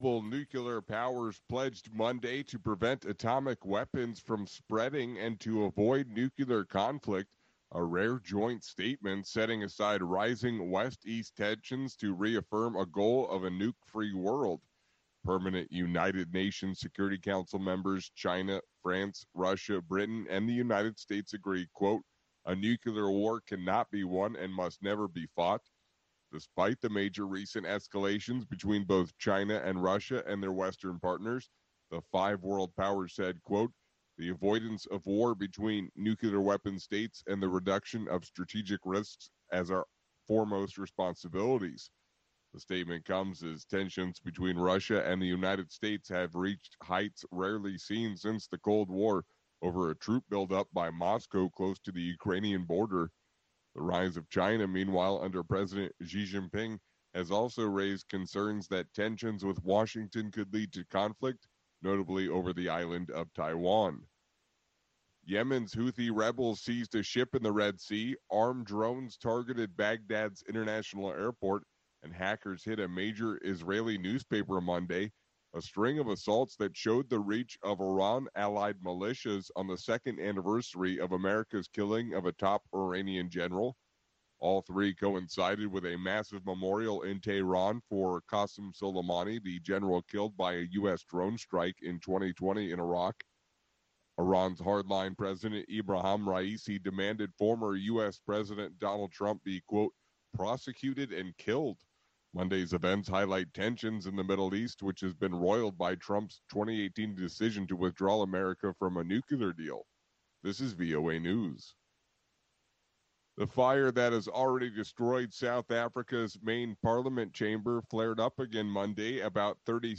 Global nuclear powers pledged Monday to prevent atomic weapons from spreading and to avoid nuclear conflict, a rare joint statement setting aside rising West East tensions to reaffirm a goal of a nuke free world. Permanent United Nations Security Council members China, France, Russia, Britain, and the United States agree, quote, a nuclear war cannot be won and must never be fought. Despite the major recent escalations between both China and Russia and their Western partners, the five world powers said, quote, the avoidance of war between nuclear weapon states and the reduction of strategic risks as our foremost responsibilities. The statement comes as tensions between Russia and the United States have reached heights rarely seen since the Cold War over a troop buildup by Moscow close to the Ukrainian border. The rise of China, meanwhile, under President Xi Jinping, has also raised concerns that tensions with Washington could lead to conflict, notably over the island of Taiwan. Yemen's Houthi rebels seized a ship in the Red Sea, armed drones targeted Baghdad's international airport, and hackers hit a major Israeli newspaper Monday, a string of assaults that showed the reach of Iran-allied militias on the second anniversary of America's killing of a top Iranian general. All three coincided with a massive memorial in Tehran for Qasem Soleimani, the general killed by a U.S. drone strike in 2020 in Iraq. Iran's hardline president Ibrahim Raisi demanded former U.S. President Donald Trump be, quote, prosecuted and killed. Monday's events highlight tensions in the Middle East, which has been roiled by Trump's 2018 decision to withdraw America from a nuclear deal. This is VOA News. The fire that has already destroyed South Africa's main parliament chamber flared up again Monday, about 30